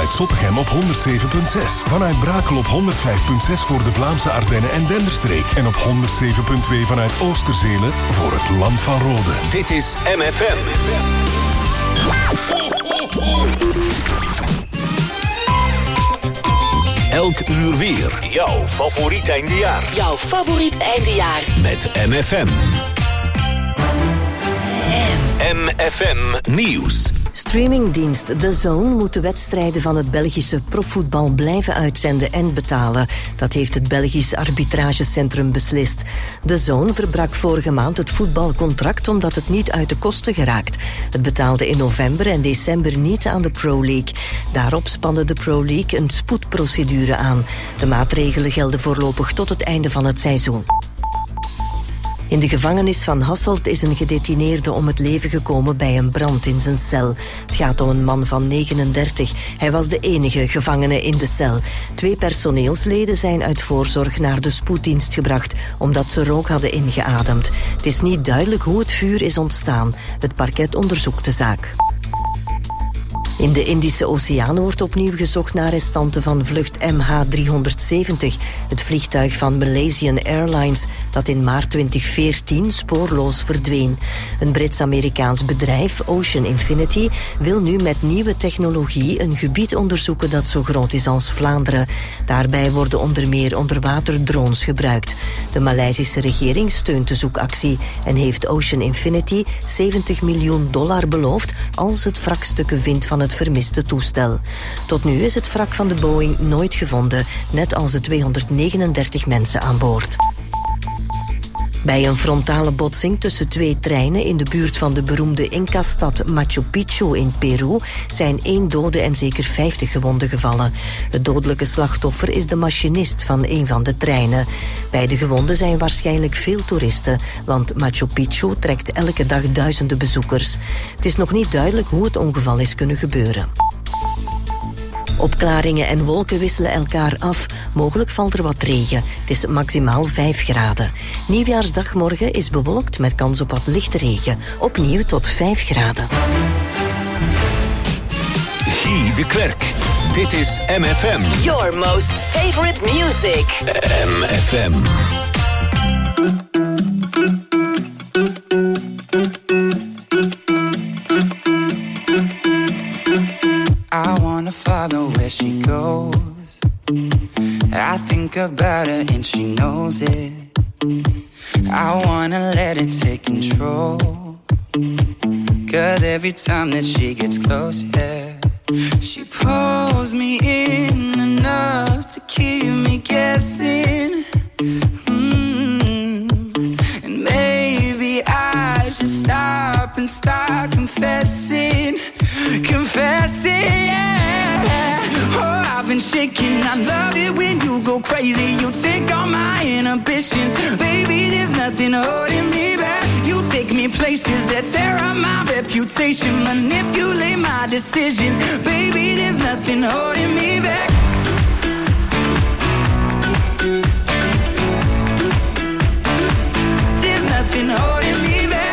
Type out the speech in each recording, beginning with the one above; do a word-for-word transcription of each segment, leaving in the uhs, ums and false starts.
vanuit Zottegem op honderd zeven komma zes. Vanuit Brakel op honderd vijf komma zes voor de Vlaamse Ardennen en Denderstreek. En op honderd zeven komma twee vanuit Oosterzelen voor het Land van Rode. Dit is M F M. Elk uur weer. Jouw favoriet eindejaar. Jouw favoriet eindejaar. Met M F M. M F M Nieuws. Streamingdienst The Zone moet de wedstrijden van het Belgische profvoetbal blijven uitzenden en betalen. Dat heeft het Belgisch Arbitragecentrum beslist. The Zone verbrak vorige maand het voetbalcontract omdat het niet uit de kosten geraakt. Het betaalde in november en december niet aan de Pro League. Daarop spande de Pro League een spoedprocedure aan. De maatregelen gelden voorlopig tot het einde van het seizoen. In de gevangenis van Hasselt is een gedetineerde om het leven gekomen bij een brand in zijn cel. Het gaat om een man van negenendertig. Hij was de enige gevangene in de cel. Twee personeelsleden zijn uit voorzorg naar de spoeddienst gebracht, omdat ze rook hadden ingeademd. Het is niet duidelijk hoe het vuur is ontstaan. Het parket onderzoekt de zaak. In de Indische Oceaan wordt opnieuw gezocht naar restanten van vlucht M H driehonderdzeventig, het vliegtuig van Malaysian Airlines dat in maart twintig veertien spoorloos verdween. Een Brits-Amerikaans bedrijf, Ocean Infinity, wil nu met nieuwe technologie een gebied onderzoeken dat zo groot is als Vlaanderen. Daarbij worden onder meer onderwaterdrones gebruikt. De Maleisische regering steunt de zoekactie en heeft Ocean Infinity zeventig miljoen dollar beloofd als het wrakstukken vindt van het vermiste toestel. Tot nu is het wrak van de Boeing nooit gevonden, net als de tweehonderdnegenendertig mensen aan boord. Bij een frontale botsing tussen twee treinen in de buurt van de beroemde Inca-stad Machu Picchu in Peru zijn één dode en zeker vijftig gewonden gevallen. Het dodelijke slachtoffer is de machinist van een van de treinen. Bij de gewonden zijn waarschijnlijk veel toeristen, want Machu Picchu trekt elke dag duizenden bezoekers. Het is nog niet duidelijk hoe het ongeval is kunnen gebeuren. Opklaringen en wolken wisselen elkaar af. Mogelijk valt er wat regen. Het is maximaal vijf graden. Nieuwjaarsdag morgen is bewolkt met kans op wat lichte regen. Opnieuw tot vijf graden. Guy de Klerk. Dit is M F M. Your most favorite music. M F M. I wanna follow where she goes. I think about her and she knows it. I wanna let it take control. Cause every time that she gets close, yeah, she pulls me in enough to keep me guessing. Mm. And maybe I should stop and start confessing. Confessing, yeah. Oh, I've been shaking. I love it when you go crazy. You take all my inhibitions. Baby, there's nothing holding me back. You take me places that tear up my reputation. Manipulate my decisions. Baby, there's nothing holding me back. There's nothing holding me back.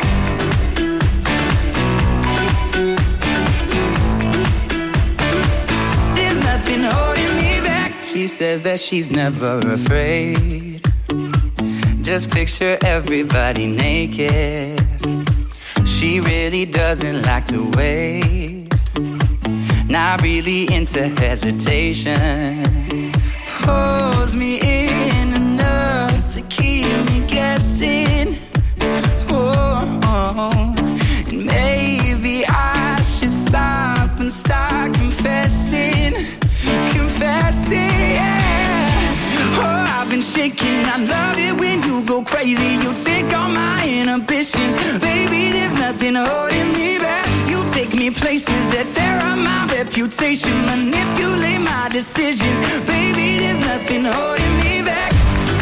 She says that she's never afraid. Just picture everybody naked. She really doesn't like to wait. Not really into hesitation. Pulls me in enough to keep me guessing. Oh, oh. And maybe I should stop and start confessing. Confessing, yeah. Oh, I've been shaking. I love it when you go crazy. You take all my inhibitions. Baby, there's nothing holding me back. You take me places that tear up my reputation. Manipulate my decisions. Baby, there's nothing holding me back.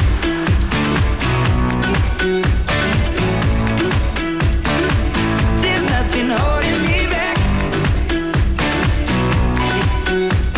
There's nothing holding me back.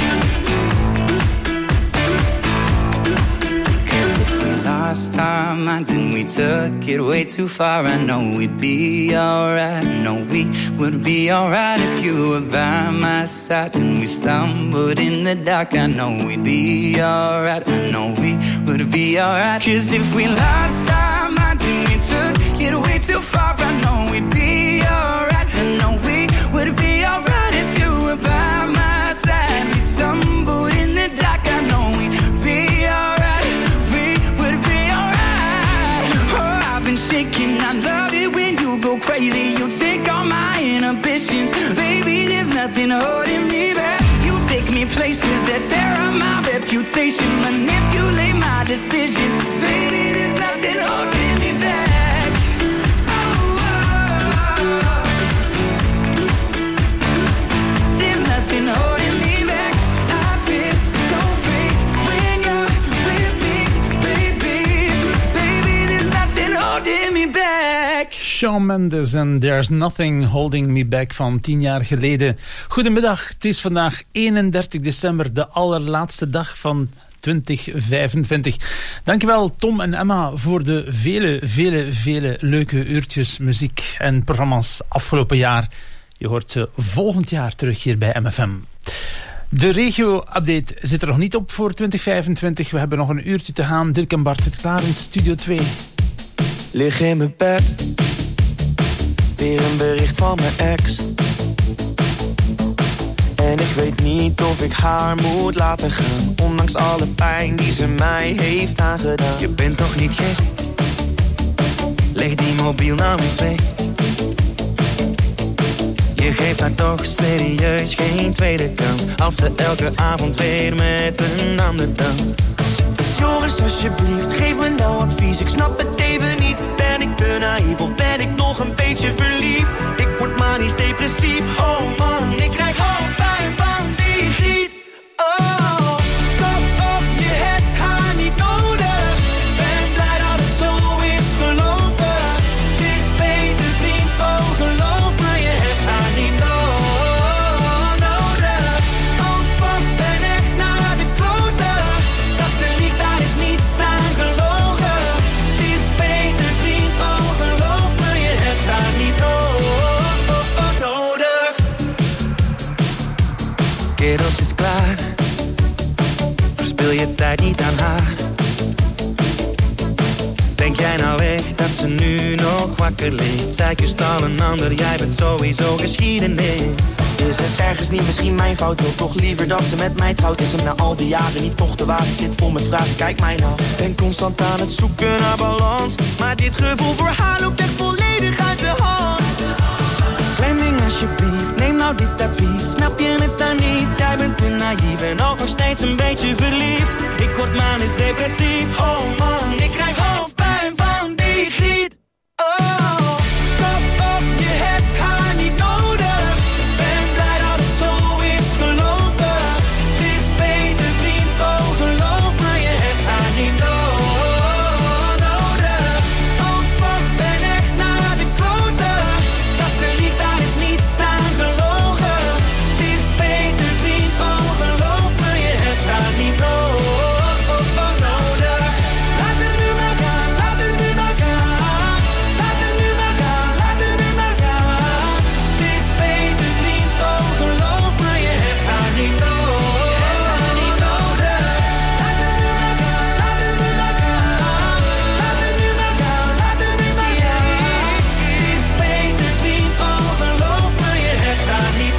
Last time I minds and we took it way too far. I know we'd be alright. I know we would be alright if you were by my side. And we stumbled in the dark. I know we'd be alright. I know we would be alright. Cause if we lost our minds and we took it way too far, I know we'd be alright. I know we would be alright if you were by my side. We stumbled in the dark. I know we'd be alright. We would be alright. Oh, I've been shaking. I love it when you go crazy. You take all my inhibitions. Baby, there's nothing holding me back. You take me places that tear up my reputation. Manipulate my decisions. Baby, there's nothing holding me back. Holding me back, I feel so free when you're with me, baby. Baby, there's nothing holding me back. Shawn Mendes en There's Nothing Holding Me Back van tien jaar geleden. Goedemiddag, het is vandaag eenendertig december, de allerlaatste dag van twintig vijfentwintig. Dankjewel Tom en Emma voor de vele, vele, vele leuke uurtjes muziek en programma's afgelopen jaar. Je hoort ze volgend jaar terug hier bij M F M. De regio-update zit er nog niet op voor twintig vijfentwintig. We hebben nog een uurtje te gaan. Dirk en Bart zit klaar in Studio twee. Lig in mijn bed, weer een bericht van mijn ex. En ik weet niet of ik haar moet laten gaan, ondanks alle pijn die ze mij heeft aangedaan. Je bent toch niet gek? Leg die mobiel nou eens weg. Je geeft haar toch serieus geen tweede kans, als ze elke avond weer met een ander danst. Joris, alsjeblieft, geef me nou advies. Ik snap het even niet. Ben ik te naïef of ben ik nog een beetje verliefd? Ik word manisch depressief. Oh man, ik krijg hoofdpijn van die griet. Oh, kom op, je hebt haar niet nodig. Ben blij dat het zo is gelopen. Het is beter vriend, oh geloof me, je hebt haar niet nodig. Oh fuck, ben echt naar de kloten. Dat ze liegt, daar is niets aan gelogen. Het is beter vriend, oh geloof me, je hebt haar niet nodig. Kerels is klaar, verspil je tijd niet aan haar. Denk jij nou echt dat ze nu nog wakker ligt? Zij kust al een ander, jij bent sowieso geschiedenis. Is het ergens niet misschien mijn fout? Wil toch liever dat ze met mij trouwt? Is hem na al die jaren niet toch de waarheid? Zit vol met vragen, kijk mij nou. Ben constant aan het zoeken naar balans, maar dit gevoel voor haar loopt echt volledig uit de hand. Fleming alsjeblieft, neem nou dit advies. Snap je het dan niet? Jij bent te naïef en ook nog steeds een beetje verliefd. Ik word manisch depressief. Oh man, ik krijg hoofdpijn van die griet. Oh, kom op, je hebt haar niet nodig. Ben blij dat het zo is gelopen. Het is beter vriend, oh geloof me, je hebt haar niet nodig. Oh fuck, ben echt naar de kloten. Dat ze liegt, daar is niets aan gelogen. Het is beter vriend, oh geloof me, je hebt haar niet nodig. Laat het nu maar gaan, laat het nu maar gaan. Laat het nu maar gaan, laat het nu maar gaan. Het is beter vriend, oh geloof me, je hebt haar niet nodig. Laat het nu maar gaan, laat het nu maar gaan. Laat het nu maar gaan, laat het nu maar gaan. Het is beter vriend, oh geloof me, je hebt haar niet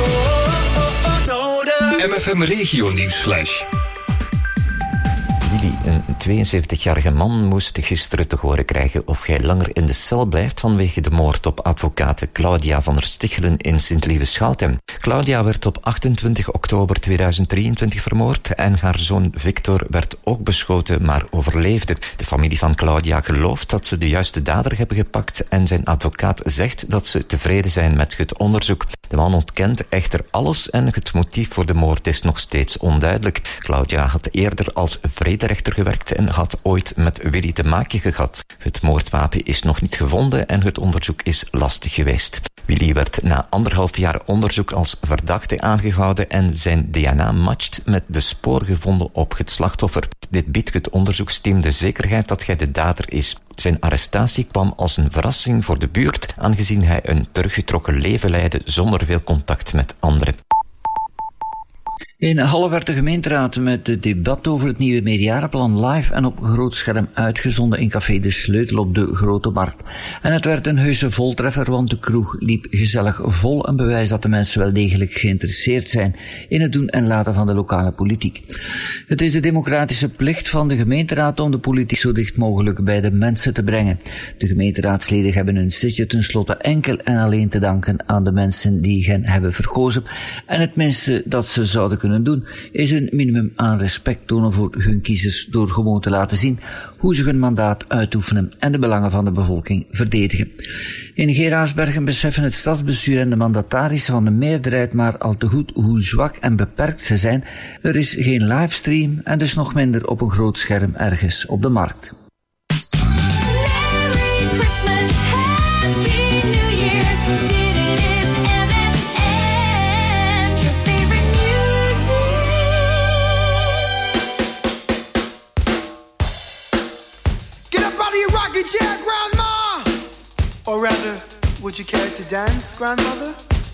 nodig. M F M Regio Nieuwsflash. Willy, een tweeënzeventigjarige man moest gisteren te horen krijgen of hij langer in de cel blijft vanwege de moord op advocate Claudia van der Stichelen in Sint-Lieve-Schouten. Claudia werd op achtentwintig oktober tweeduizend drieëntwintig vermoord en haar zoon Victor werd ook beschoten, maar overleefde. De familie van Claudia gelooft dat ze de juiste dader hebben gepakt en zijn advocaat zegt dat ze tevreden zijn met het onderzoek. De man ontkent echter alles en het motief voor de moord is nog steeds onduidelijk. Claudia had eerder als vrederechter gewerkt en had ooit met Willy te maken gehad. Het moordwapen is nog niet gevonden en het onderzoek is lastig geweest. Willy werd na anderhalf jaar onderzoek als verdachte aangehouden en zijn D N A matcht met de spoor gevonden op het slachtoffer. Dit biedt het onderzoeksteam de zekerheid dat hij de dader is. Zijn arrestatie kwam als een verrassing voor de buurt, aangezien hij een teruggetrokken leven leidde zonder veel contact met anderen. In Halle werd de gemeenteraad met het debat over het nieuwe meerjarenplan live en op groot scherm uitgezonden in café De Sleutel op de Grote Markt. En het werd een heuse voltreffer, want de kroeg liep gezellig vol, een bewijs dat de mensen wel degelijk geïnteresseerd zijn in het doen en laten van de lokale politiek. Het is de democratische plicht van de gemeenteraad om de politiek zo dicht mogelijk bij de mensen te brengen. De gemeenteraadsleden hebben hun zitje tenslotte enkel en alleen te danken aan de mensen die hen hebben verkozen, en het minste dat ze zouden kunnen kunnen doen, is een minimum aan respect tonen voor hun kiezers door gewoon te laten zien hoe ze hun mandaat uitoefenen en de belangen van de bevolking verdedigen. In Geraardsbergen beseffen het stadsbestuur en de mandatarissen van de meerderheid maar al te goed hoe zwak en beperkt ze zijn. Er is geen livestream en dus nog minder op een groot scherm ergens op de markt. Yeah, grandma! Or rather, would you care to dance, grandmother?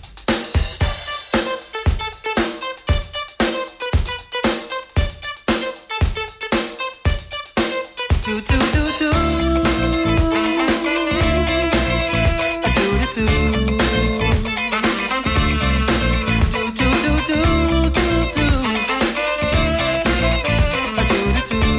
Do, do, do, do. Do, do, do. Do, do, do, do, do, do. Do, do, do.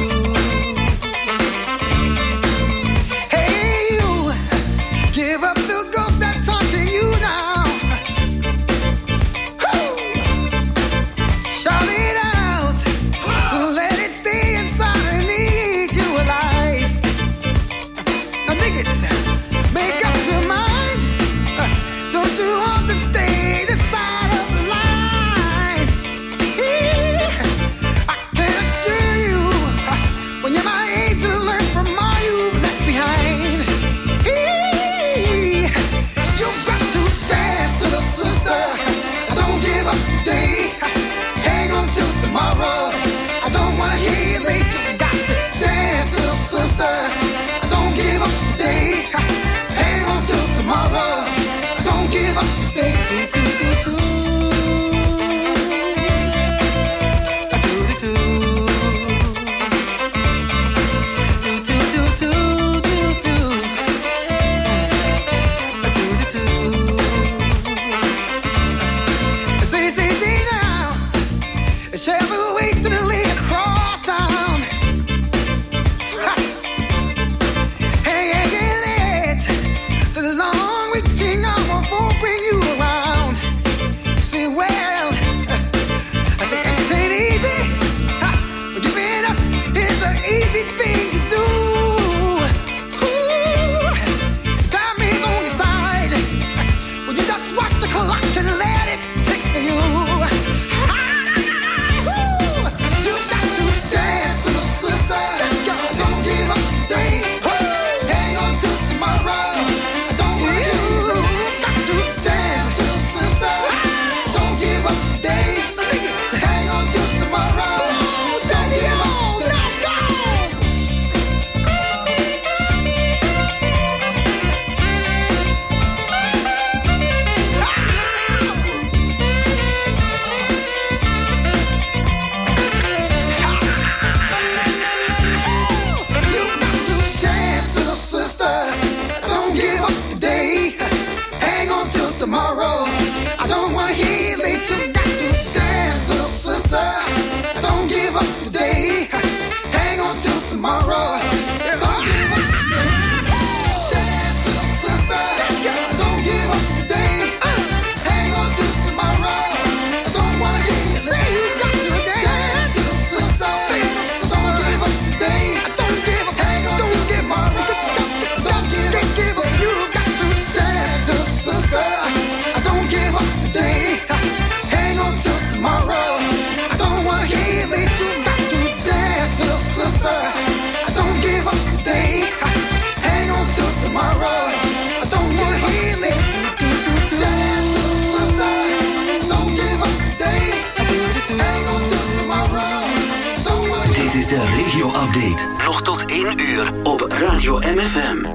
Nog tot één uur op Radio M F M.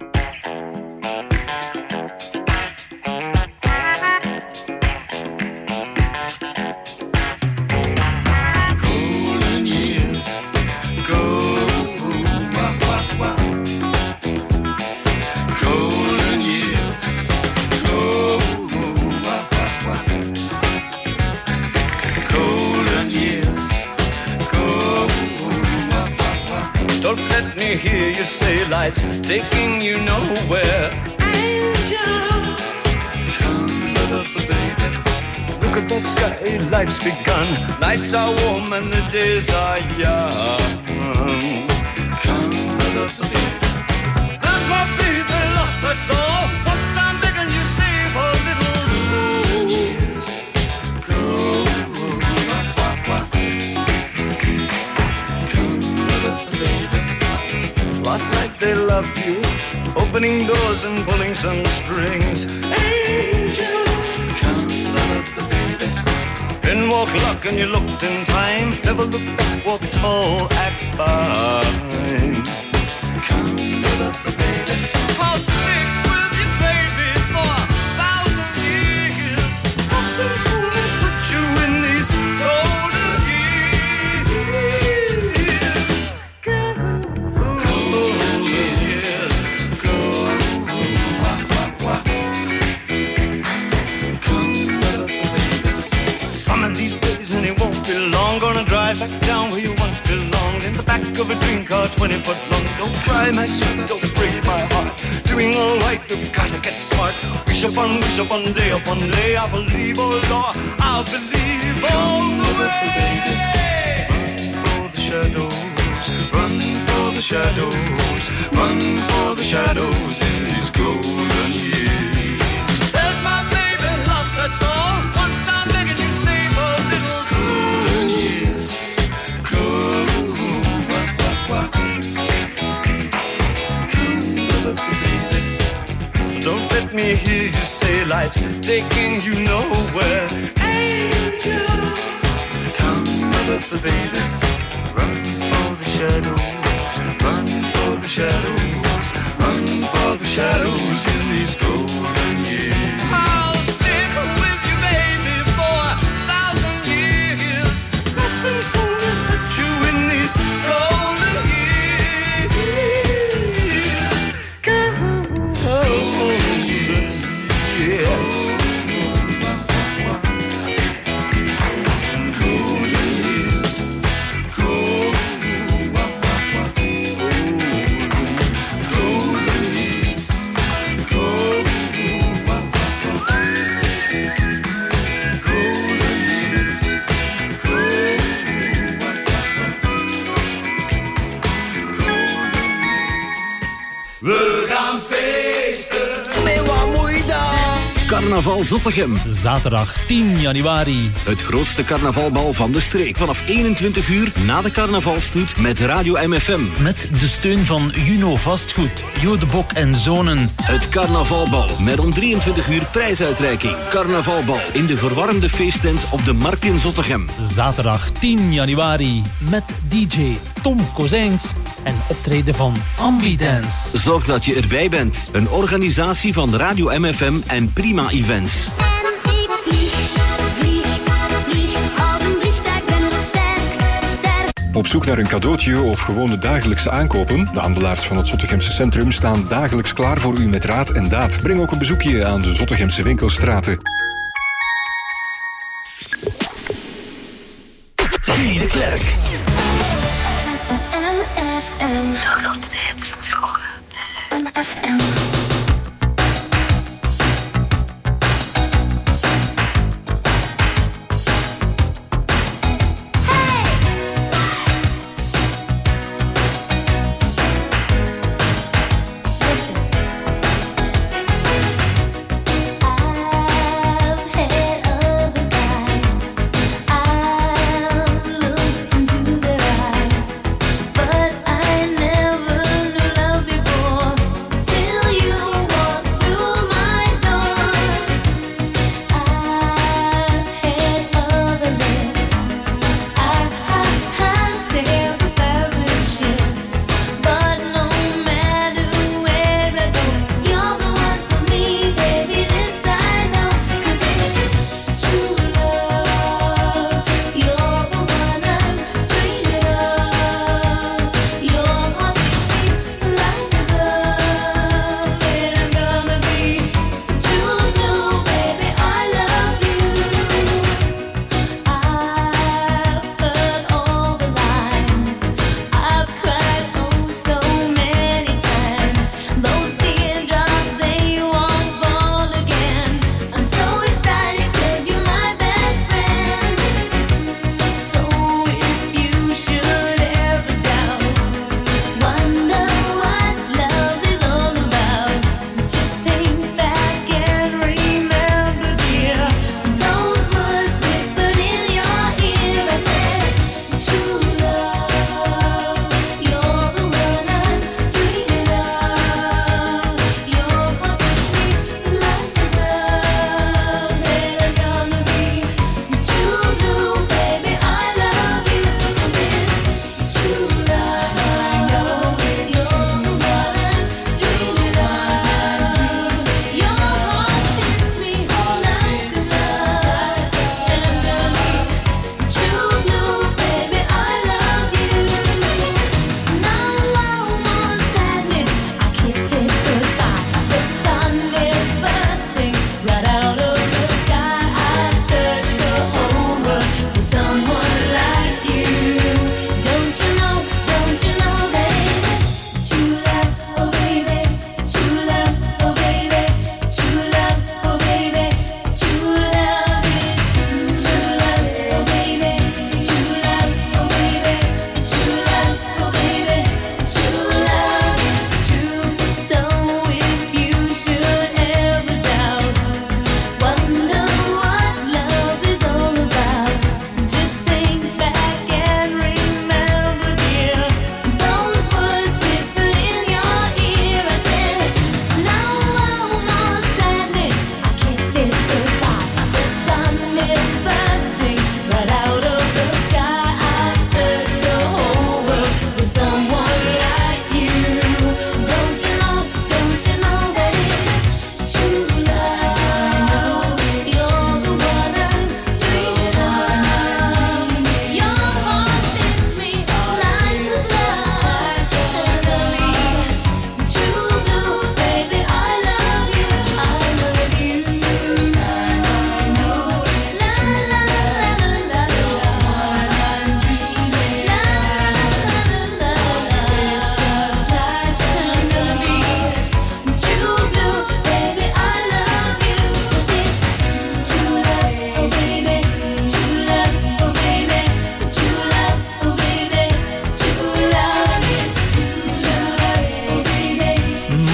Hear you say lights taking you nowhere. Angel, come up, baby. Look at that sky, life's begun. Nights are warm and the days are young. Come up, baby. There's my baby lost, that's all. Once I'm begging you, save a little soul. Years go. Come up, baby. Last night they loved you, opening doors and pulling some strings. Angel, come love the baby. Then walk luck and you looked in time. Never look back, walk tall, act fine. Come love the baby. I'll stick with you, baby, for a thousand years. Nothing's gonna touch you in these golden years. And it won't be long. Gonna drive back down where you once belonged, in the back of a dream car twenty foot long. Don't cry, my sweet, don't break my heart. Doing all right, you've gotta get smart. Wish upon, wish upon, day upon day. I believe, oh Lord, I believe all the way. Run for the shadows, run for the shadows, run for the shadows in these golden years. There's my baby lost, that's all. Once I'm begging you, save a little golden years. Go, wah, wah, wah. Come, baby. Don't let me hear you say life's taking you nowhere. Angel, come, baby. Run for the shadows, run for the shadows, run for the shadows in these golden years. I'll stick with you, baby, for a thousand years. Nothing's gonna touch you in these golden years. Golden years, yes. Carnaval Zottegem. Zaterdag tien januari. Het grootste carnavalbal van de streek. Vanaf eenentwintig uur na de carnavalstoet met Radio M F M. Met de steun van Juno Vastgoed, Jodebok en Zonen. Het carnavalbal met om drieëntwintig uur prijsuitreiking. Carnavalbal in de verwarmde feesttent op de Markt in Zottegem. Zaterdag tien januari met D J Tom Kozijns en optreden van Ambidance. Zorg dat je erbij bent. Een organisatie van Radio M F M en Prima Events. En ik vlieg, vlieg, vlieg als een vliegtuig, ben zo sterk, sterk. Op zoek naar een cadeautje of gewoon de dagelijkse aankopen? De handelaars van het Zottegemse centrum staan dagelijks klaar voor u met raad en daad. Breng ook een bezoekje aan de Zottegemse winkelstraten. Guy de Klerk. M F M. De grootste hits van vroeger. M F M. But I never knew love before till you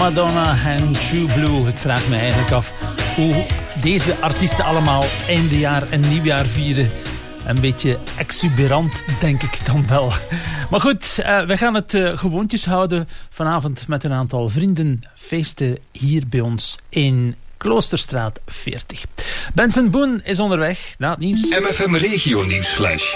Madonna en True Blue. Ik vraag me eigenlijk af hoe deze artiesten allemaal eindejaar en nieuwjaar vieren. Een beetje exuberant, denk ik dan wel. Maar goed, uh, we gaan het uh, gewoontjes houden vanavond met een aantal vrienden. Feesten hier bij ons in Kloosterstraat veertig. Benson Boone is onderweg na het nieuws. M F M Regio Nieuwsflash.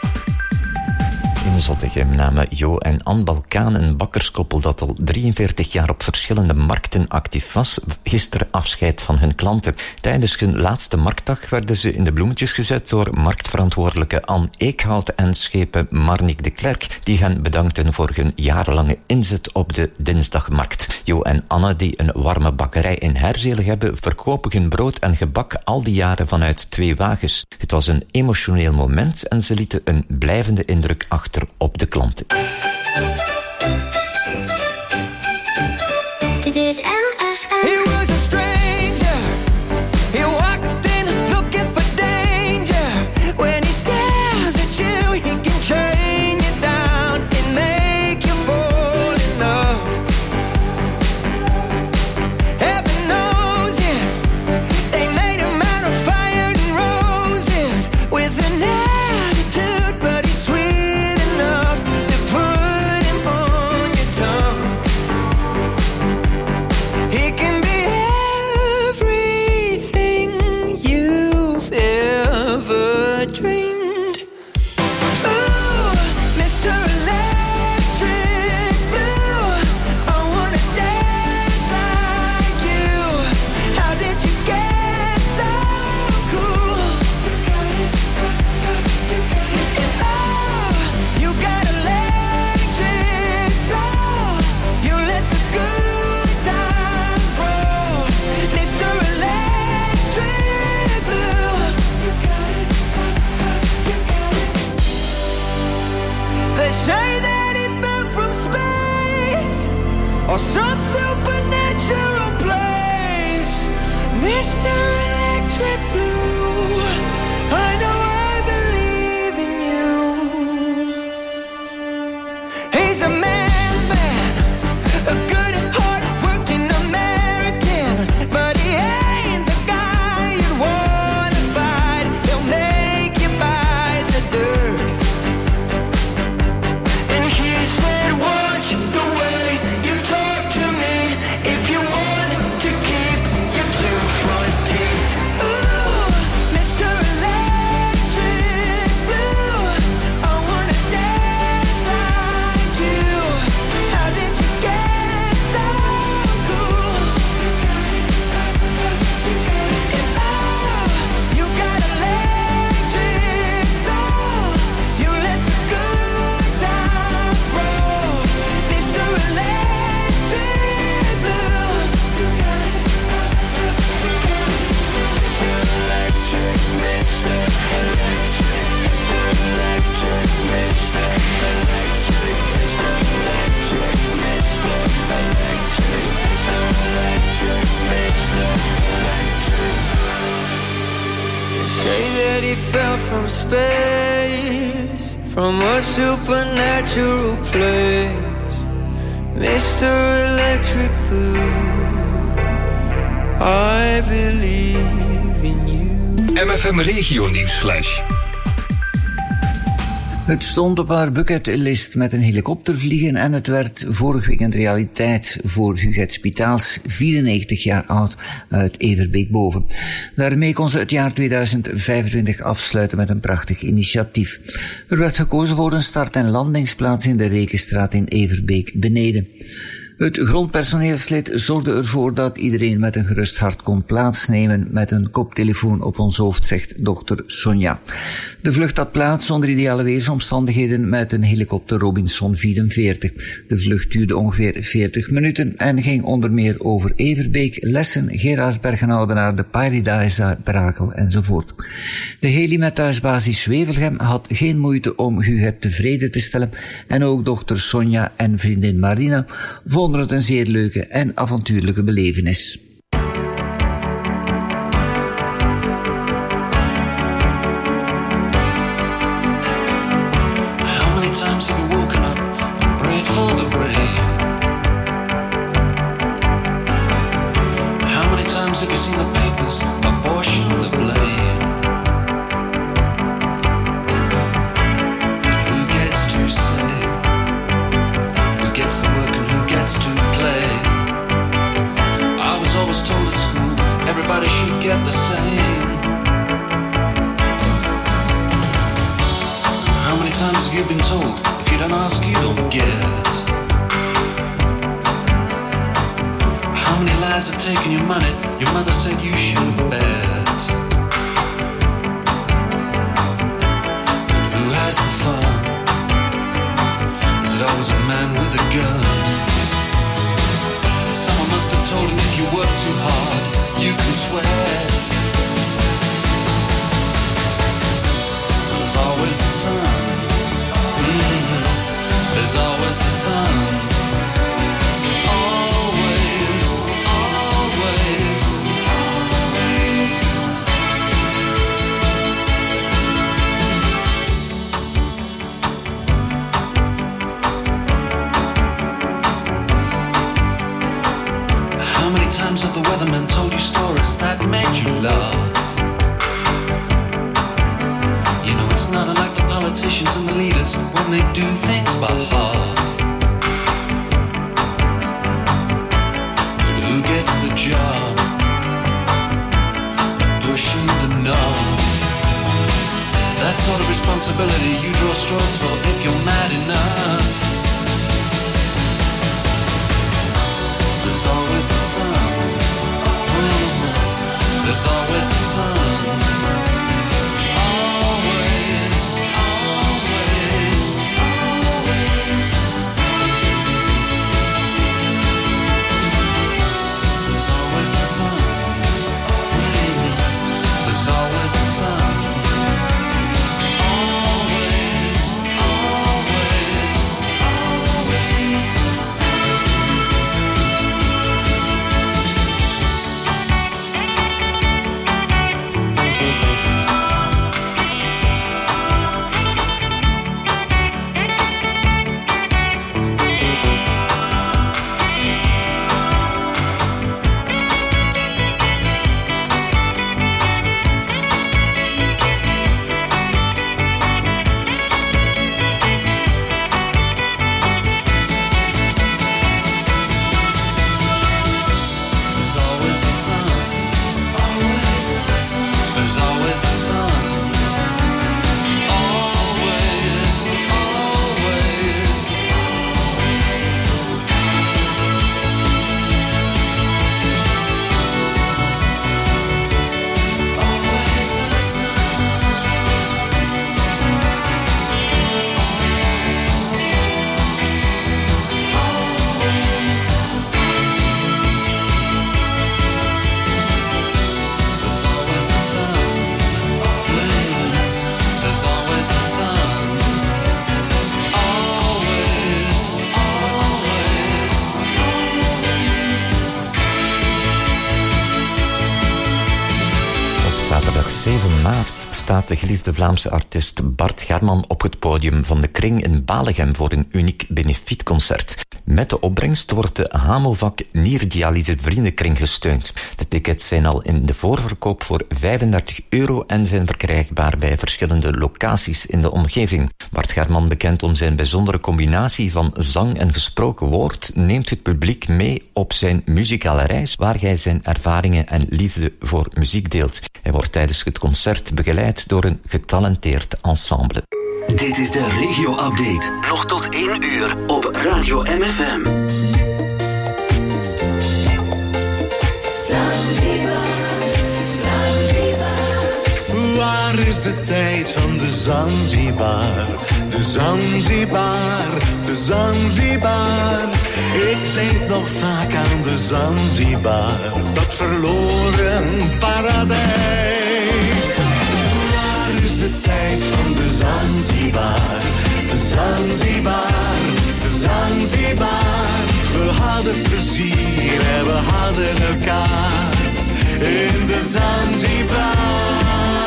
In Zottegem namen Jo en Anne Balkaan, een bakkerskoppel dat al drieënveertig jaar op verschillende markten actief was, gisteren afscheid van hun klanten. Tijdens hun laatste marktdag werden ze in de bloemetjes gezet door marktverantwoordelijke Anne Eekhout en schepen Marnik de Klerk, die hen bedankten voor hun jarenlange inzet op de dinsdagmarkt. Jo en Anne, die een warme bakkerij in Herzelen hebben, verkopen hun brood en gebak al die jaren vanuit twee wagens. Het was een emotioneel moment en ze lieten een blijvende indruk achter op de klanten. Dit is M F M. He was a stranger. He walked in looking for danger. When he stares at you, he can train you down and make you fall in love. Heaven knows it. They made him out of fire and roses with an attitude, but he's sweet enough to put him on your tongue. He can be everything you've ever dreamed. Ooh, Mister Electric Blue, I wanna dance like you. How did you get so cool? And oh, you got electric soul. You let the good times roll, Mister Electric Blue. They say that he fell from space or some supernatural place, Mister Electric Blue. I know I believe in you. He's a man's man, a good, hard-working American, but he ain't the guy you'd wanna fight. He'll make you bite the dirt. And he said, watch the way you talk to me if you want to keep your two front teeth. Ooh, Mister Electric Blue, I wanna dance like you. How did you get so cool? And oh, you got electric soul. You let the good times roll, Mister Electric Blue. They say that he fell from space, from a supernatural place, Mister Electric Blue. I believe in you. M F M Regio Nieuwsflash. Het stond op haar bucketlist met een helikopter vliegen en het werd vorige week een realiteit voor Huguette Spitaals, vierennegentig jaar oud, uit Everbeek-Boven. Daarmee kon ze het jaar tweeduizend vijfentwintig afsluiten met een prachtig initiatief. Er werd gekozen voor een start- en landingsplaats in de Rekenstraat in Everbeek-Beneden. Het grondpersoneelslid zorgde ervoor dat iedereen met een gerust hart kon plaatsnemen met een koptelefoon op ons hoofd, zegt dokter Sonja. De vlucht had plaats onder ideale weersomstandigheden met een helikopter Robinson vierenveertig. De vlucht duurde ongeveer veertig minuten en ging onder meer over Everbeek, Lessen, Gerardsbergen-Oudenaar, de Paradise, Brakel enzovoort. De heli met thuisbasis Zwevelgem had geen moeite om Huguette tevreden te stellen en ook dokter Sonja en vriendin Marina vonden het een zeer leuke en avontuurlijke belevenis. How many times have you woken up and prayed for the rain? have you been told? If you don't ask, you don't get. How many lies have taken your money? Your mother said you shouldn't bet. Who has the fun? Is it always a man with a gun? Someone must have told him if you work too hard, you can sweat. There's always the sun. Mm-hmm. There's always the sun. Always, always, always. How many times have the weathermen told you stories that made you laugh? You know it's not unlike the politicians and the leaders when they do things by half. Who gets the job? Pushing the knob. That sort of responsibility you draw straws for if you're mad enough. There's always the sun. There's always the sun. zeven maart staat de geliefde Vlaamse artiest Bart German op het podium van de Kring in Balegem voor een uniek benefietconcert. Met de opbrengst wordt de Hamovak Nierdialyse Vriendenkring gesteund. De tickets zijn al in de voorverkoop voor vijfendertig euro en zijn verkrijgbaar bij verschillende locaties in de omgeving. Bart German, bekend om zijn bijzondere combinatie van zang en gesproken woord, neemt het publiek mee op zijn muzikale reis, waar hij zijn ervaringen en liefde voor muziek deelt. Hij wordt tijdens het concert begeleid door een getalenteerd ensemble. Dit is de regio-update. Nog tot één uur op Radio M F M. Waar is de tijd van de Zanzibar? De Zanzibar, de Zanzibar. Ik denk nog vaak aan de Zanzibar, dat verloren paradijs. Waar is de tijd van de Zanzibar? De Zanzibar, de Zanzibar. We hadden plezier en we hadden elkaar in de Zanzibar.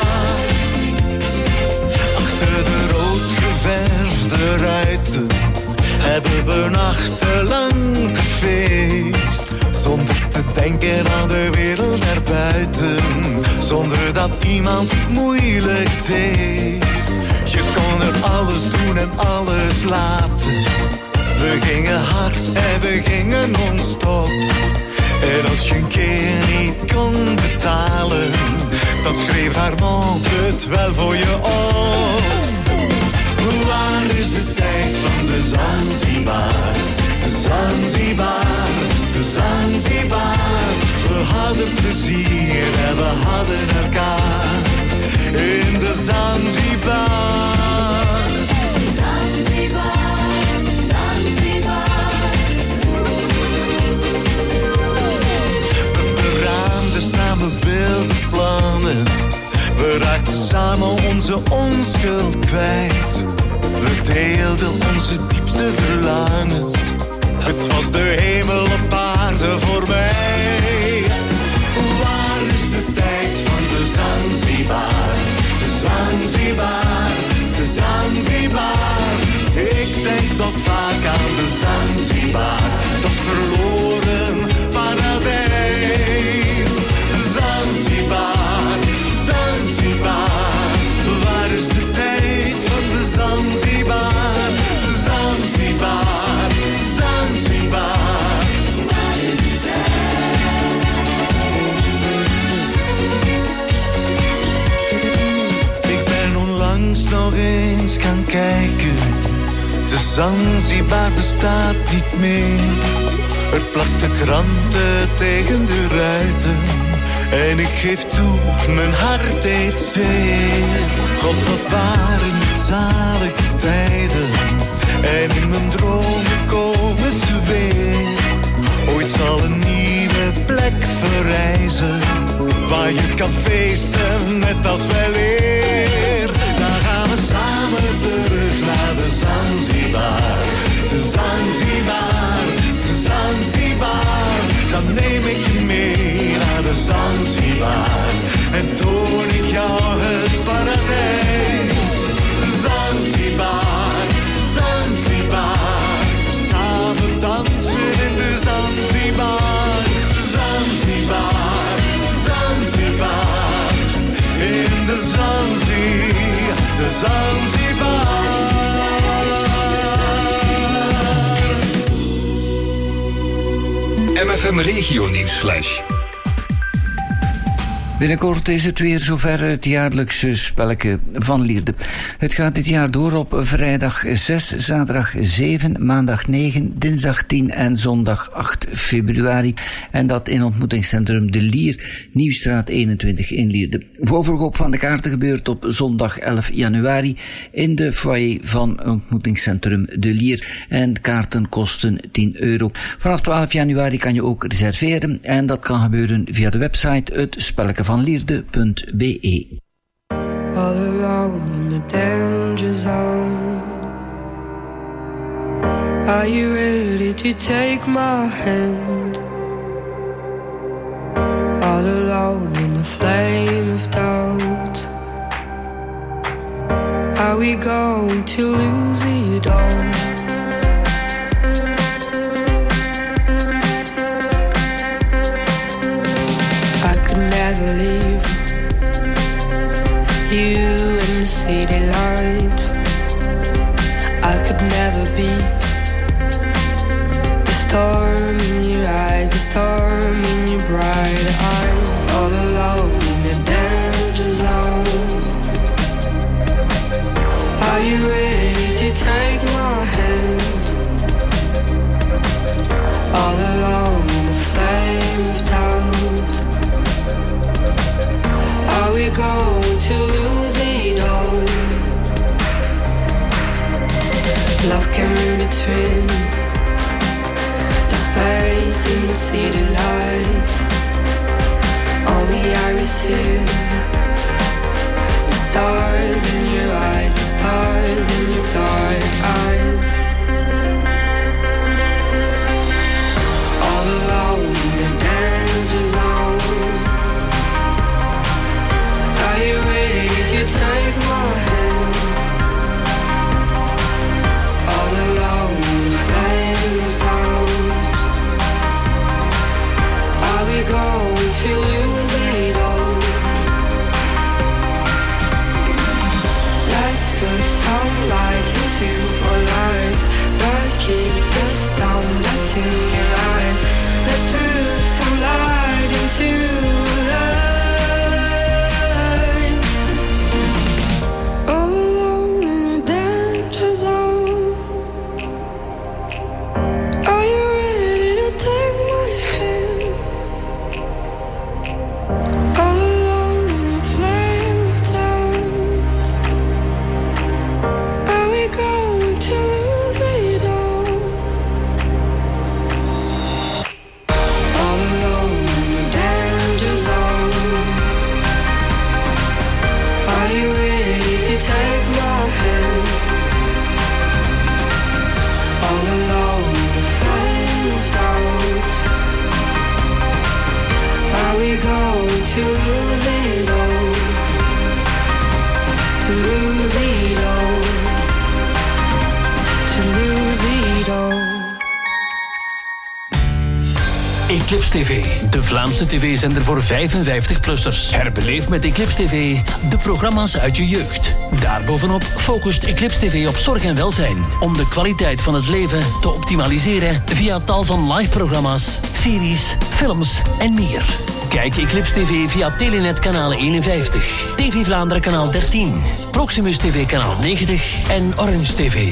Achter de rood geverfde ruiten hebben we nachtenlang gefeest, zonder te denken aan de wereld erbuiten, zonder dat iemand moeilijk deed. Je kon er alles doen en alles laten. We gingen hard en we gingen non-stop. En als je een keer niet kon betalen, dan schreef haar mond het wel voor je op. Waar is Zanzibar, de Zanzibar, de Zanzibar. We hadden plezier en we hadden elkaar in de Zanzibar. Zanzibar, Zanzibar. We beraamden samen wilde plannen. We raakten samen onze onschuld kwijt. We deelden onze diepste verlangens. Het was de hemel op aarde voor mij. Waar is de tijd van de Zanzibar? De Zanzibar, de Zanzibar. Ik denk nog vaak aan de Zanzibar. Dat verloren paradijs. Zanzibar, Zanzibar. Waar is de tijd van de Zanzibar? Zanzibar, Zanzibar. Waar is de tijd? Ik ben onlangs nog eens gaan kijken. De Zanzibar bestaat niet meer. Er plakten kranten tegen de ruiten. En ik geef toe, mijn hart deed zeer. God, wat waren het zalige tijden. En in mijn dromen komen ze weer. Ooit zal een nieuwe plek verrijzen. Waar je kan feesten, net als wel eer. Dan gaan we samen terug naar de Zanzibar. De Zanzibar, de Zanzibar. Dan neem ik je mee naar de Zanzibar. En toon ik jou het paradijs. Zanzibar, Zanzibar. Samen dansen in de Zanzibar. Zanzibar, Zanzibar. In de Zanzibar, de Zanzibar. M F M Regio Nieuwsflash. Binnenkort is het weer zover, het jaarlijkse spelletje van Lierde. Het gaat dit jaar door op vrijdag zes, zaterdag zeven, maandag negen, dinsdag tien en zondag acht februari. En dat in ontmoetingscentrum De Lier, Nieuwstraat eenentwintig in Lierde. Voorverkoop van de kaarten gebeurt op zondag elf januari in de foyer van ontmoetingscentrum De Lier. En kaarten kosten tien euro. Vanaf twaalf januari kan je ook reserveren en dat kan gebeuren via de website het spelletje van lierde punt b e. All alone in the danger zone. Are you ready to take my hand? All alone in the flame of doubt. Are we going to lose it all? Never leave you in the city lights. I could never beat the storm in your eyes, the storm in your bright eyes. All alone in the danger zone. Are you ready to take my hand? All alone in the flame of doubt. Are we going to lose it all? Love came in between the space and the city lights. Only I receive the stars in your eyes, the stars in your dark eyes. All alone in the danger zone. Are you ready to take my hand? All alone in the flame of doubt. Are we going to lose it all? Let's put some light into our lives. But keep the storm that's in your eyes. Let's put some light into to lose it all, to lose it all. Eclipse T V, de Vlaamse tv-zender voor vijfenvijftig-plussers. Herbeleef met Eclipse T V de programma's uit je jeugd. Daarbovenop focust Eclipse T V op zorg en welzijn, om de kwaliteit van het leven te optimaliseren via tal van live-programma's, series, films en meer. Kijk Eclipse T V via Telenet kanaal eenenvijftig, T V Vlaanderen kanaal dertien, Proximus T V kanaal negentig en Orange T V.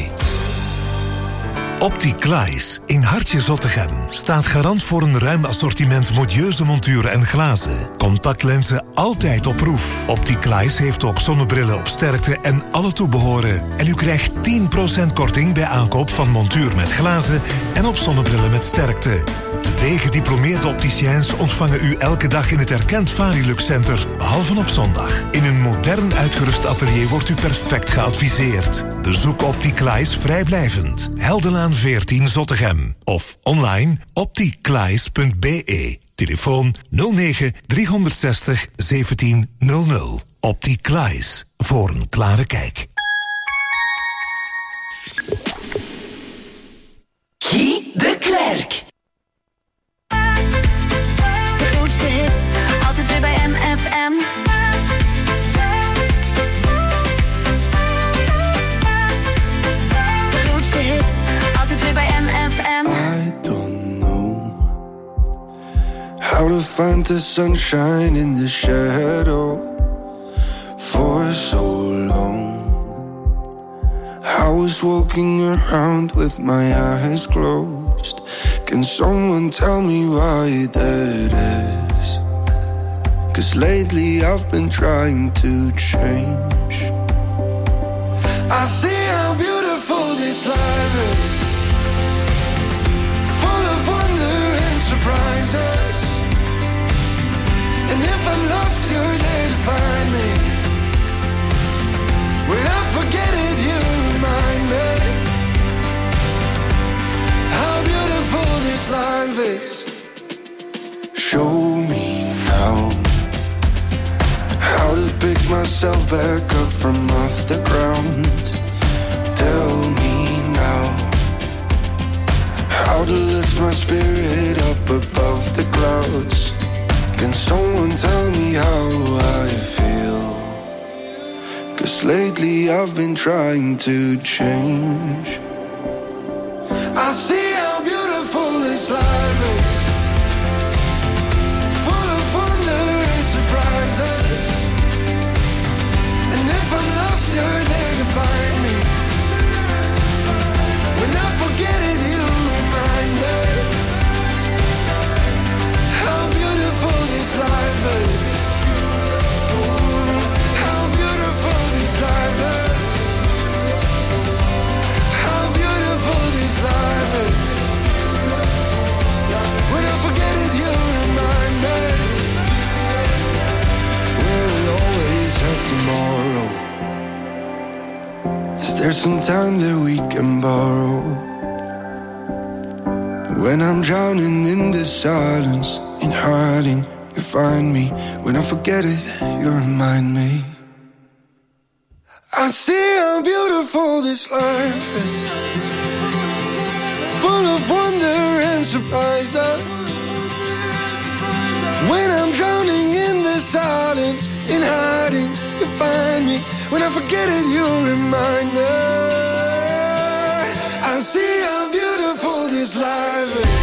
Opticlies in Hartje Zottegem staat garant voor een ruim assortiment modieuze monturen en glazen. Contactlenzen altijd op proef. Opticlies heeft ook zonnebrillen op sterkte en alle toebehoren. En u krijgt tien procent korting bij aankoop van montuur met glazen en op zonnebrillen met sterkte. Twee gediplomeerde opticiens ontvangen u elke dag in het erkend Varilux Center, behalve op zondag. In een modern uitgerust atelier wordt u perfect geadviseerd. Bezoek Opticlies vrijblijvend. Heldenlaan veertien Zottegem. Of online opticlies punt b e. Telefoon nul negen driehonderdzestig zeventien nul nul. Opticlies, voor een klare kijk. Guy de Klerk. De grootste hits, altijd weer bij M F M. De grootste hits, altijd weer bij M F M. I don't know how to find the sunshine in the shadow for so long. I was walking around with my eyes closed. Can someone tell me why that is? 'Cause lately I've been trying to change. I see how beautiful this life is, full of wonder and surprises. And if I'm lost, you're there to find me. When I forget it, you remind me how beautiful this life is. Show me now how to pick myself back up from off the ground. Tell me now how to lift my spirit up above the clouds. Can someone tell me how I feel? 'Cause lately I've been trying to change. I see how beautiful this life is, full of wonder and surprises. And if I'm lost, you're there to find me. When I forget it, you remind me how beautiful this life is. How beautiful this life is. How beautiful this life is. When I forget it, you remind me. Will we always have tomorrow? Is there some time that we can borrow? When I'm drowning in the silence, in hiding, you find me. When I forget it, you remind me. I see how beautiful this life is, full of wonder and surprises. When I'm drowning in the silence, in hiding, you find me. When I forget it, you remind me. I see how beautiful this life is,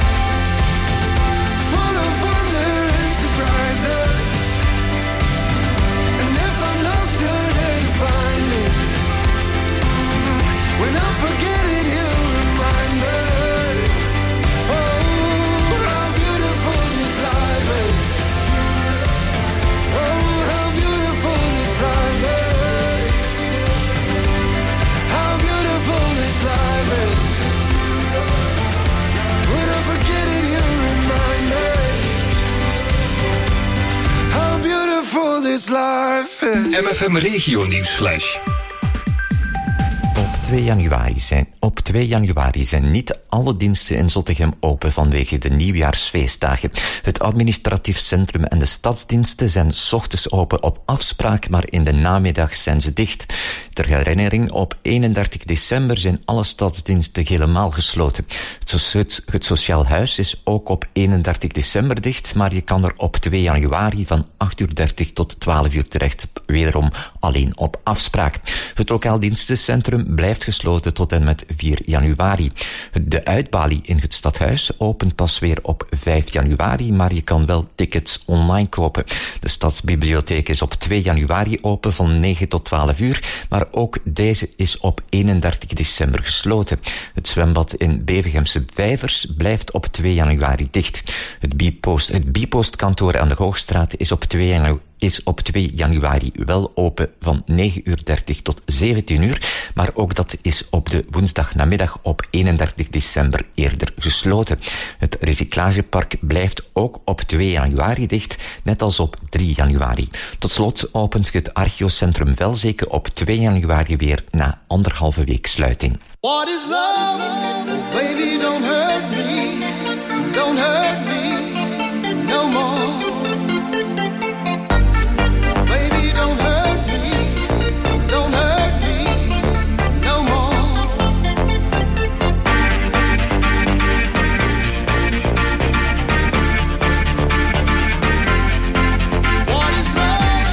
full of wonder and surprises. And if I'm lost, you're there to find me. When I forget it, you remind me. Oh, how beautiful this life is. Oh, how beautiful this life is. How beautiful this life is. When I forget it, you remind me how beautiful this life is. M F M Regio Nieuwsflash. Op twee januari zijn, op twee januari zijn niet alle diensten in Zottegem open vanwege de nieuwjaarsfeestdagen. Het administratief centrum en de stadsdiensten zijn 's ochtends open op afspraak, maar in de namiddag zijn ze dicht. Ter herinnering, op eenendertig december zijn alle stadsdiensten helemaal gesloten. Het, so- het Sociaal Huis is ook op eenendertig december dicht, maar je kan er op twee januari van acht uur dertig tot twaalf uur terecht, wederom alleen op afspraak. Het lokaal dienstencentrum blijft gesloten tot en met vier januari. De uitbalie in het stadhuis opent pas weer op vijf januari, maar je kan wel tickets online kopen. De stadsbibliotheek is op twee januari open van negen tot twaalf uur, maar ook deze is op eenendertig december gesloten. Het zwembad in Bevegemse Vijvers blijft op twee januari dicht. Het Bipost, het Bipostkantoor aan de Hoogstraat is op twee januari is op twee januari wel open van negen uur dertig tot zeventien uur, maar ook dat is op de woensdagnamiddag op eenendertig december eerder gesloten. Het recyclagepark blijft ook op twee januari dicht, net als op drie januari. Tot slot opent het Archeocentrum Velzeke op twee januari weer na anderhalve week sluiting. What is love? Baby, don't hurt me. Don't hurt me no more. Baby, don't hurt me. Don't hurt me no more. What is love?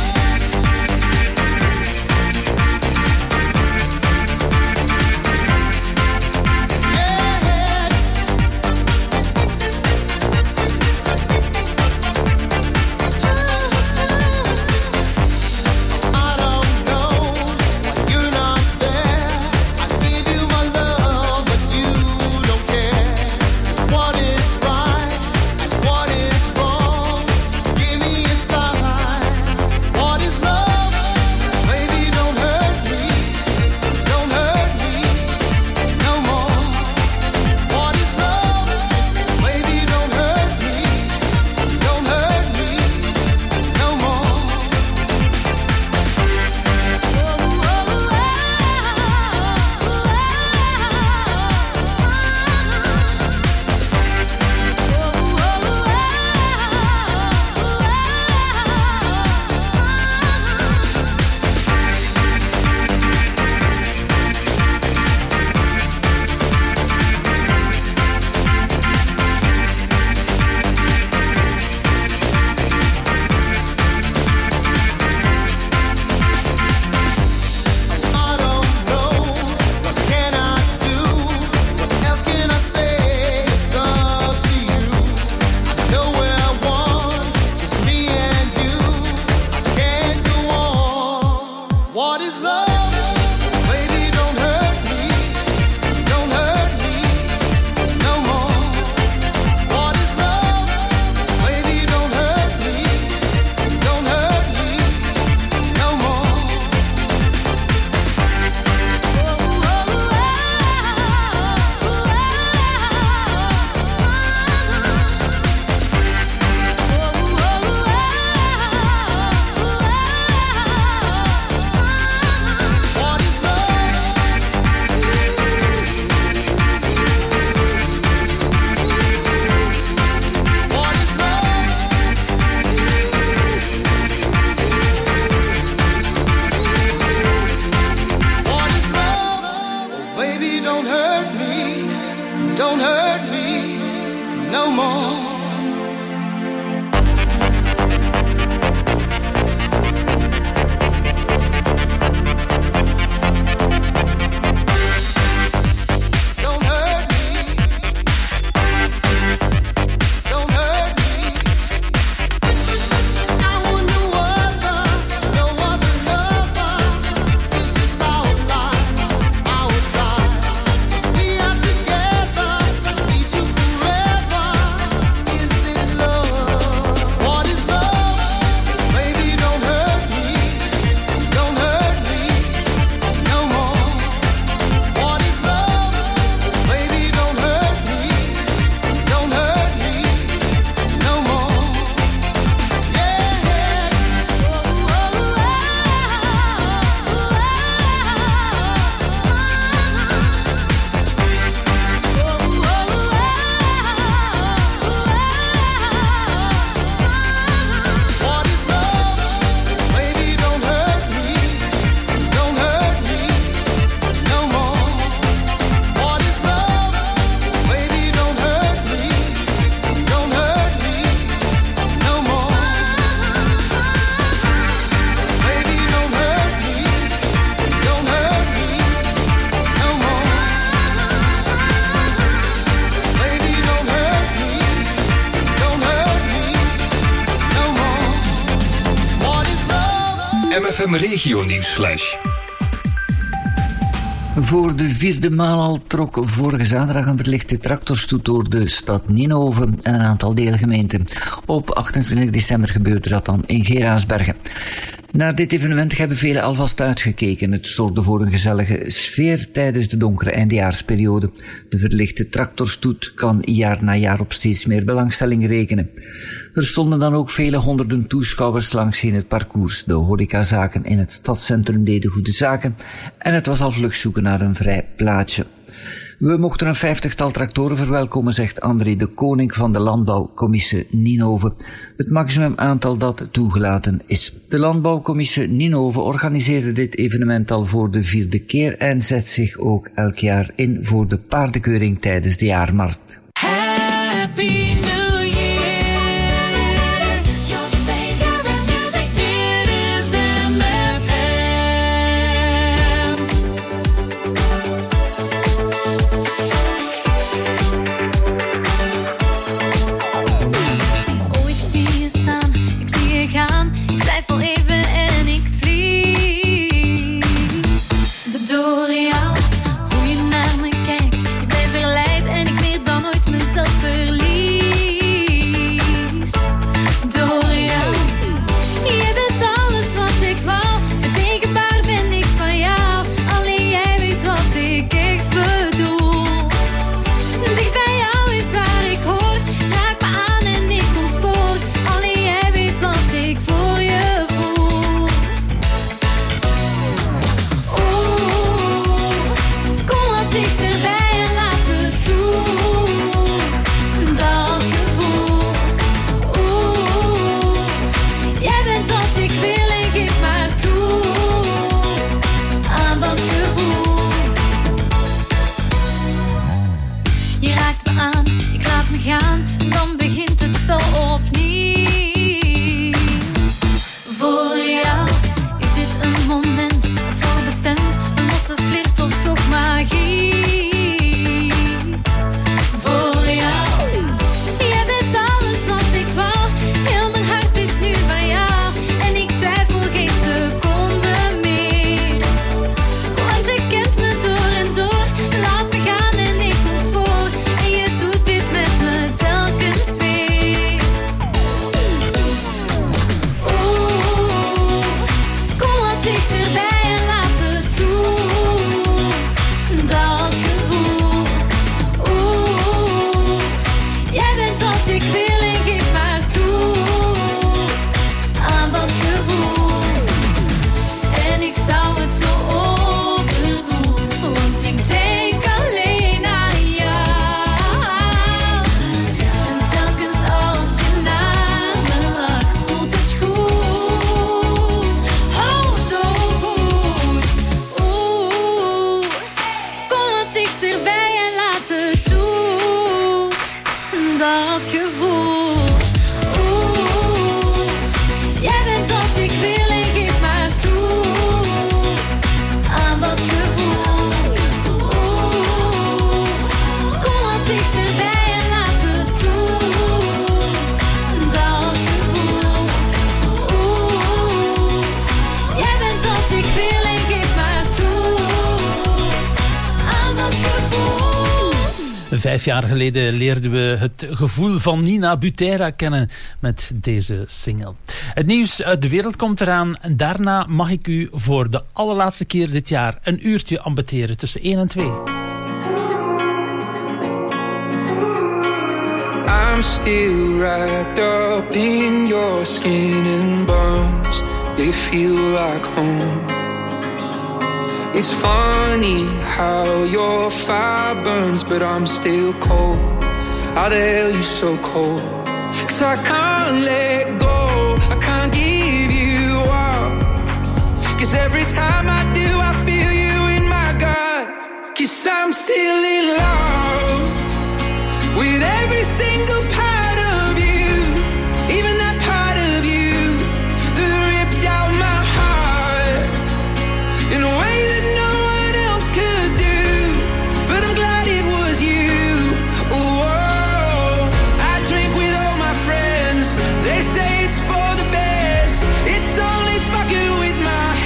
F M Regio Nieuwsflash. Voor de vierde maal al trok vorige zaterdag een verlichte tractorstoet door de stad Ninove en een aantal deelgemeenten. Op achtentwintig december gebeurde dat dan in Geraardsbergen. Naar dit evenement hebben velen alvast uitgekeken. Het zorgde voor een gezellige sfeer tijdens de donkere eindejaarsperiode. De verlichte tractorstoet kan jaar na jaar op steeds meer belangstelling rekenen. Er stonden dan ook vele honderden toeschouwers langs in het parcours. De horecazaken in het stadscentrum deden goede zaken en het was al vlug zoeken naar een vrij plaatsje. We mochten een vijftigtal tractoren verwelkomen, zegt André de Koning van de Landbouwcommissie Ninove. Het maximum aantal dat toegelaten is. De Landbouwcommissie Ninove organiseerde dit evenement al voor de vierde keer en zet zich ook elk jaar in voor de paardenkeuring tijdens de jaarmarkt. Happy New Year. Your favorite music, dit is M F M. Oh, ik zie je staan, ik zie je gaan. Ik twijfel even en ik vlieg door jou. Hoe je naar me kijkt, je blijft verleid en ik meer dan ooit mezelf verlies. Door jou, je bent alles wat ik wou. Met één gebaar ben ik van jou. Alleen jij weet wat ik echt bedoel. Dicht bij jou is waar ik hoor. Raak me aan en ik ontspoor. Alleen jij weet wat ik voor je voel. Oeh, kom wat dichterbij en laat het toe. Dat gevoel. Oeh, jij bent wat ik wil en geef maar toe aan dat gevoel. Je raakt me aan, ik laat me gaan, dan begint het spel opnieuw. Voor jou is dit een moment voorbestemd, een losse flirt of toch magie. Voor jou, jij bent alles wat ik wou, heel mijn hart is nu van jou en ik twijfel geen seconde meer. Want je kent me door en door, laat me gaan en ik ontspoor. En je doet dit met me telkens weer. Oeh, kom wat dichterbij en laat het toe. Dat gevoel. Oeh, jij bent wat ik wil en geef maar toe aan dat gevoel. En ik zou het zo overdoen, want ik denk alleen aan jou. En telkens als je naar me lacht, voelt het goed. Oh, zo goed. Oeh, kom wat dichterbij en laat het toe. Dat gevoel. Oeh, jij bent wat ik wil en geef maar toe aan dat gevoel. Oeh, kom wat dichterbij en laat het toe. Dat gevoel. Oeh, jij bent wat ik wil en geef maar toe aan dat gevoel. Vijf jaar geleden leerden we het gevoel van Nina Butera kennen met deze single. Het nieuws uit de wereld komt eraan en daarna mag ik u voor de allerlaatste keer dit jaar een uurtje ambeteren tussen één en twee. I'm still wrapped up in your skin and bones. They feel like home. It's funny how your fire burns, but I'm still cold. How the hell you so cold? Cause I can't let go, I can't give you up. Cause every time I do, I feel you in my guts. Cause I'm still in love with every single part of you. Even that part of you that ripped out my heart in a way that no one else could do. But I'm glad it was you. Whoa, I drink with all my friends. They say it's for the best. It's only fucking with my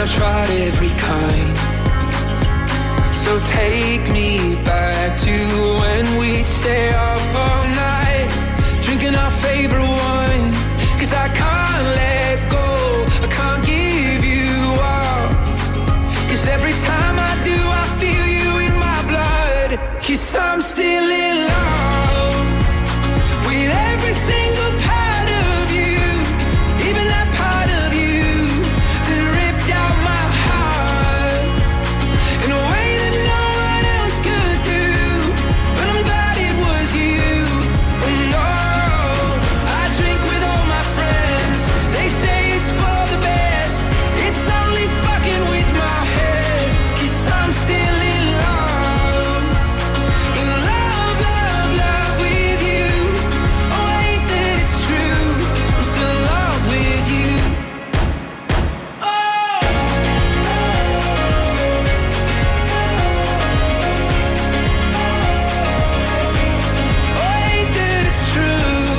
I've tried every kind. So take me back to when we'd stay up all night, drinking our favorite wine. Cause I can't let go, I can't give you up. Cause every time I do, I feel you in my blood. Cause I'm still in love with every single part of you, even that part of you that ripped out my heart in a way that no one else could do. But I'm glad it was you. Oh no, I drink with all my friends, they say it's for the best. It's only fucking with my head. Cause I'm still in love, in love, love, love with you. Oh, ain't that it's true, I'm still in love with you. Oh, oh, ain't that it's true.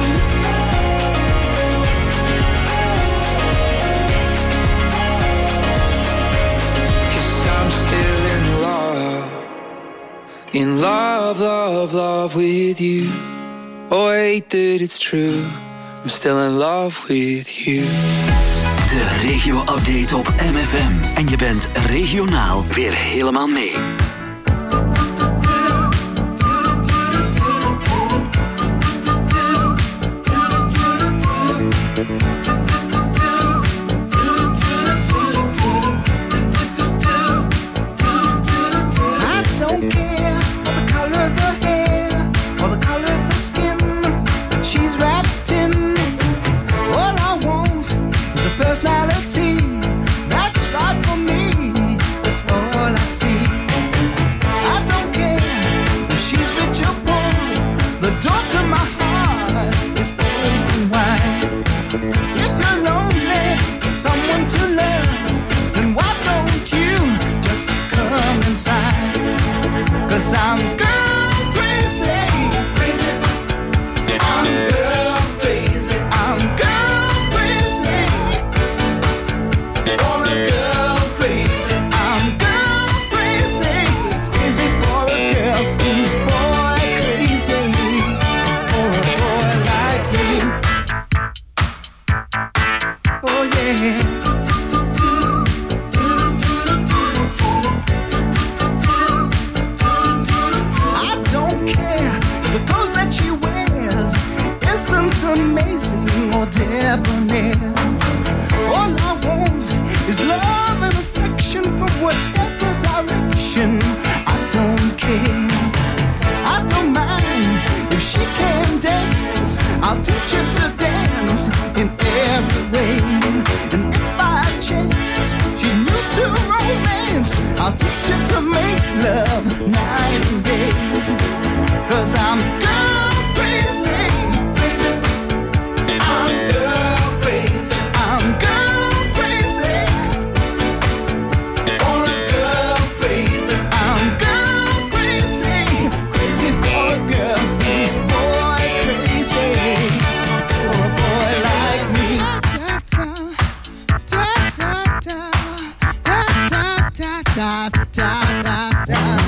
Cause I'm still in love, in love, love, love with you. Oh, ain't that it's true, I'm still in love with you. De regio-update op M F M. En je bent regionaal weer helemaal mee. I don't care for the color of her hair or the color of the skin that she's wrapped in. All I want is a personality that's right for me. That's all I see. I don't care if she's rich or poor. The door to my heart is open wide. If you're lonely, someone to love, then why don't you just come inside? Cause I'm girl crazy, crazy. I'm girl crazy, I'm girl crazy. For a girl crazy, I'm girl crazy, crazy for a girl who's boy crazy. For a boy like me. Oh yeah. I don't care if the clothes that she wears isn't amazing or debonair. All I want is love and affection from whatever direction. I don't care. I don't mind if she can dance. I'll teach her to dance in every way. And if by chance she's new to romance, I'll teach her to make love night and day. Cause I'm girl crazy, crazy. I'm girl crazy, I'm girl crazy. For a girl crazy, I'm girl crazy, crazy for a girl who's boy crazy. For a boy like me. Da da da da da da da da da da.